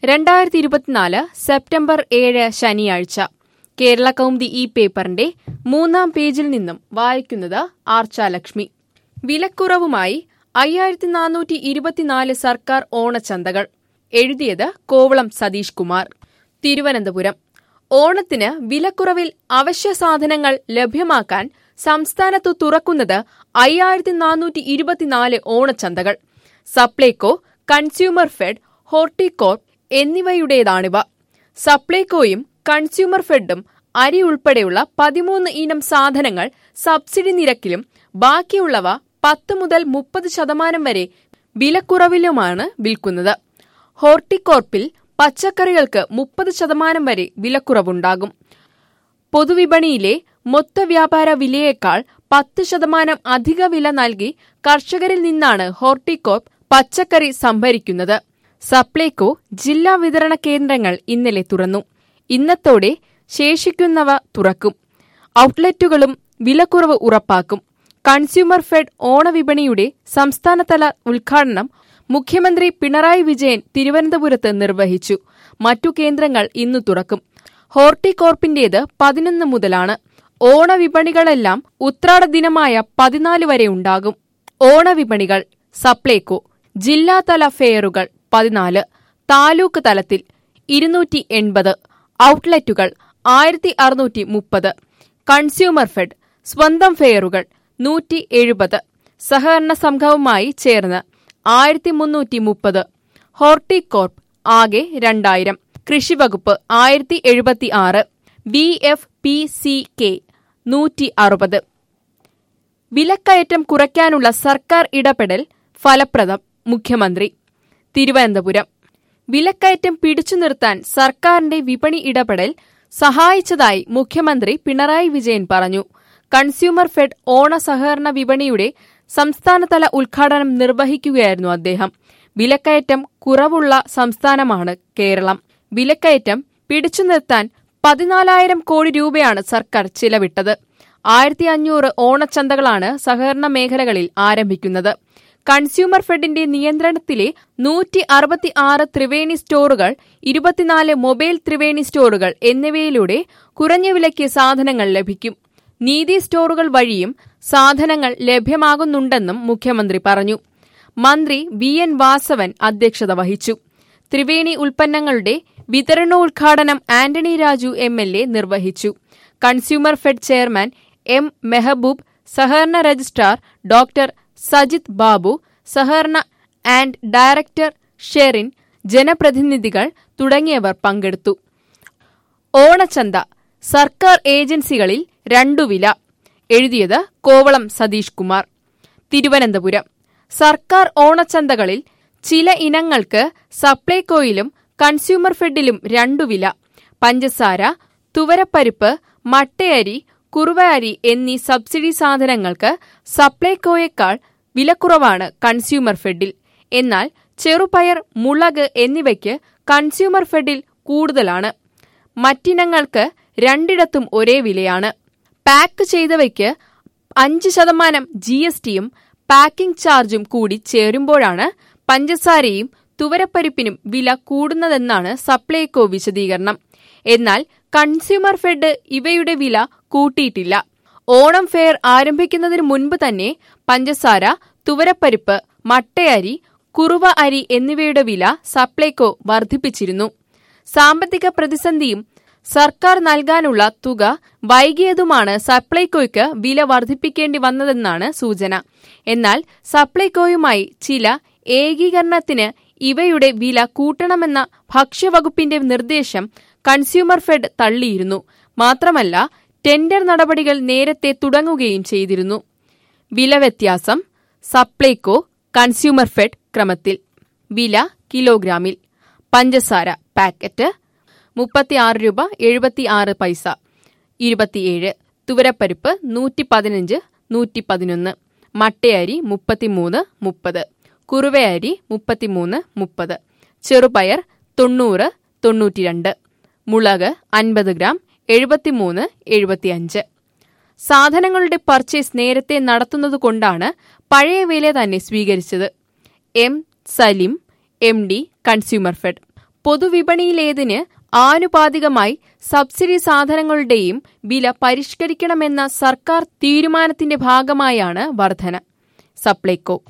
2024 September 7 ശനിയാഴ്ച. കേരള കൗമുദി ഈ പേപ്പറിന്റെ 3-ാം പേജിൽ നിന്നും വായിക്കുന്നത് ആർച്ചാലക്ഷ്മി. വിലക്കുറവുമായി 5424 സർക്കാർ ഓണച്ചന്തകൾ. എഴുതിയത് കോവളം സതീഷ് കുമാർ. തിരുവനന്തപുരം. ഓണത്തിന് വിലക്കുറവിൽ അവശ്യ സാധനങ്ങൾ ലഭ്യമാക്കാൻ സംസ്ഥാനത്തു തുറക്കുന്നത് 5424 ഓണച്ചന്തകൾ. സപ്ലൈകോ, കൺസ്യൂമർ ഫെഡ്, ഹോർട്ടികോർപ്പ് എന്നിവയുടേതാണിവ. സപ്ലൈകോയും കൺസ്യൂമർ ഫെഡും അരി ഉൾപ്പെടെയുള്ള 13 ഇനം സാധനങ്ങൾ സബ്സിഡി നിരക്കിലും ബാക്കിയുള്ളവ 10 മുതൽ 30% വരെ വിലക്കുറവിലുമാണ് വിൽക്കുന്നത്. ഹോർട്ടികോർപ്പിൽ പച്ചക്കറികൾക്ക് 30% വരെ വിലക്കുറവുണ്ടാകും. പൊതുവിപണിയിലെ മൊത്തവ്യാപാര വിലയേക്കാൾ 10% അധിക വില നൽകി കർഷകരിൽ നിന്നാണ് ഹോർട്ടികോർപ്പ് പച്ചക്കറി സംഭരിക്കുന്നത്. സപ്ലൈകോ ജില്ലാ വിതരണ കേന്ദ്രങ്ങൾ ഇന്നലെ തുറന്നു. ഇന്നത്തോടെ ശേഷിക്കുന്നവ തുറക്കും. ഔട്ട്ലെറ്റുകളും വിലക്കുറവ് ഉറപ്പാക്കും. കൺസ്യൂമർ ഫെഡ് ഓണവിപണിയുടെ സംസ്ഥാനതല ഉദ്ഘാടനം മുഖ്യമന്ത്രി പിണറായി വിജയൻ തിരുവനന്തപുരത്ത് നിർവഹിച്ചു. മറ്റു കേന്ദ്രങ്ങൾ ഇന്നു തുറക്കും. ഹോർട്ടികോർപ്പിന്റേത് 11 മുതലാണ്. ഓണവിപണികളെല്ലാം ഉത്രാട ദിനമായ 14 വരെ ഉണ്ടാകും. ഓണവിപണികൾ. സപ്ലൈകോ ജില്ലാതല ഫെയറുകൾ 14, താലൂക്ക് തലത്തിൽ 280, ഔട്ട്ലെറ്റുകൾ 1630. കൺസ്യൂമർ ഫെഡ് സ്വന്തം ഫെയറുകൾ 170, സഹകരണ സംഘവുമായി ചേർന്ന് 1330. ഹോർട്ടികോർപ്പ് ആകെ 2000. കൃഷിവകുപ്പ് 1076. BFPCK 160. വിലക്കയറ്റം കുറയ്ക്കാനുള്ള സർക്കാർ ഇടപെടൽ ഫലപ്രദം. മുഖ്യമന്ത്രി. തിരുവനന്തപുരം. വിലക്കയറ്റം പിടിച്ചു നിർത്താൻ സർക്കാരിന്റെ വിപണി ഇടപെടൽ സഹായിച്ചതായി മുഖ്യമന്ത്രി പിണറായി വിജയൻ പറഞ്ഞു. കൺസ്യൂമർ ഫെഡ് ഓണ സഹകരണ വിപണിയുടെ സംസ്ഥാനതല ഉദ്ഘാടനം നിർവഹിക്കുകയായിരുന്നു അദ്ദേഹം. വിലക്കയറ്റം കുറവുള്ള സംസ്ഥാനമാണ് കേരളം. വിലക്കയറ്റം പിടിച്ചു നിർത്താൻ 14,000 കോടി രൂപയാണ് സർക്കാർ ചിലവിട്ടത്. 1500 ഓണച്ചന്തകളാണ് സഹകരണ മേഖലകളിൽ ആരംഭിക്കുന്നത്. കൺസ്യൂമർ ഫെഡിന്റെ നിയന്ത്രണത്തിലെ 166 ത്രിവേണി സ്റ്റോറുകൾ, 24 മൊബൈൽ ത്രിവേണി സ്റ്റോറുകൾ എന്നിവയിലൂടെ കുറഞ്ഞ വിലയ്ക്ക് സാധനങ്ങൾ ലഭിക്കും. നീതി സ്റ്റോറുകൾ വഴിയും സാധനങ്ങൾ ലഭ്യമാകുന്നുണ്ടെന്നും മുഖ്യമന്ത്രി പറഞ്ഞു. മന്ത്രി VN വാസവൻ അധ്യക്ഷത വഹിച്ചു. ത്രിവേണി ഉൽപ്പന്നങ്ങളുടെ വിതരണോദ്ഘാടനം ആന്റണി രാജു MLA നിർവഹിച്ചു. Consumerfed chairman M Mehboob, സഹകരണ രജിസ്ട്രാർ ഡോക്ടർ സജിത് ബാബു, സഹകരണ ആൻഡ് ഡയറക്ടർ ഷെറിൻ, ജനപ്രതിനിധികൾ തുടങ്ങിയവർ പങ്കെടുത്തു. ഓണച്ചന്ത. സർക്കാർ ഏജൻസികളിൽ 2 വില. എഴുതിയത് കോവളം സതീഷ് കുമാർ. തിരുവനന്തപുരം. സർക്കാർ ഓണച്ചന്തകളിൽ ചില ഇനങ്ങൾക്ക് സപ്ലൈകോയിലും കൺസ്യൂമർ ഫെഡിലും 2 വില. പഞ്ചസാര, തുവരപ്പരിപ്പ്, മട്ടയരി, കുറുവ അരി എന്നീ സബ്സിഡി സാധനങ്ങൾക്ക് സപ്ലൈകോയേക്കാൾ വിലക്കുറവാണ് കൺസ്യൂമർ ഫെഡിൽ. എന്നാൽ ചെറുപയർ, മുളക് എന്നിവയ്ക്ക് കൺസ്യൂമർ ഫെഡിൽ കൂടുതലാണ്. മറ്റിനങ്ങൾക്ക് രണ്ടിടത്തും ഒരേ വിലയാണ്. പാക്ക് ചെയ്തവയ്ക്ക് 5% GSTയും പാക്കിംഗ് ചാർജും കൂടി ചേരുമ്പോഴാണ് പഞ്ചസാരയും തുവരപ്പരിപ്പിനും വില കൂടുന്നതെന്നാണ് സപ്ലൈകോ വിശദീകരണം. എന്നാൽ കൺസ്യൂമർ ഫെഡ് ഇവയുടെ വില കൂട്ടിയിട്ടില്ല. ഓണം ഫെയർ ആരംഭിക്കുന്നതിന് മുൻപ് തന്നെ പഞ്ചസാര, തുവരപ്പരിപ്പ്, മട്ടയരി, കുറുവ അരി എന്നിവയുടെ വില സപ്ലൈകോ വർദ്ധിപ്പിച്ചിരുന്നു. സാമ്പത്തിക പ്രതിസന്ധിയും സർക്കാർ നൽകാനുള്ള തുക വൈകിയതുമാണ് സപ്ലൈകോയ്ക്ക് വില വർദ്ധിപ്പിക്കേണ്ടി വന്നതെന്നാണ് സൂചന. എന്നാൽ സപ്ലൈകോയുമായി ചില ഏകീകരണത്തിന് ഇവയുടെ വില കൂട്ടണമെന്ന ഭക്ഷ്യവകുപ്പിന്റെ നിർദ്ദേശം കൺസ്യൂമർ ഫെഡ് തള്ളിയിരുന്നു. മാത്രമല്ല, ടെൻഡർ നടപടികൾ നേരത്തെ തുടങ്ങുകയും ചെയ്തിരുന്നു. വില വ്യത്യാസം. സപ്ലൈകോ, കൺസ്യൂമർ ഫെഡ് ക്രമത്തിൽ. വില കിലോഗ്രാമിൽ. പഞ്ചസാര പാക്കറ്റ് 36 രൂപ 76 പൈസ 27. തുവരപ്പരിപ്പ് 115, 111. മട്ടയരി 33, 30. കുറുവയരി 33, 30. ചെറുപയർ 90, 92. മുളക് 50 ഗ്രാം 73, 75. സാധനങ്ങളുടെ പർച്ചേസ് നേരത്തെ നടത്തുന്നതുകൊണ്ടാണ് പഴയ വില തന്നെ സ്വീകരിച്ചത്. M. Salim, MD, Consumerfed. പൊതുവിപണിയിലേതിന് ആനുപാതികമായി സബ്സിഡി സാധനങ്ങളുടെയും വില പരിഷ്കരിക്കണമെന്ന സർക്കാർ തീരുമാനത്തിന്റെ ഭാഗമായാണ് വർധന. സപ്ലൈകോ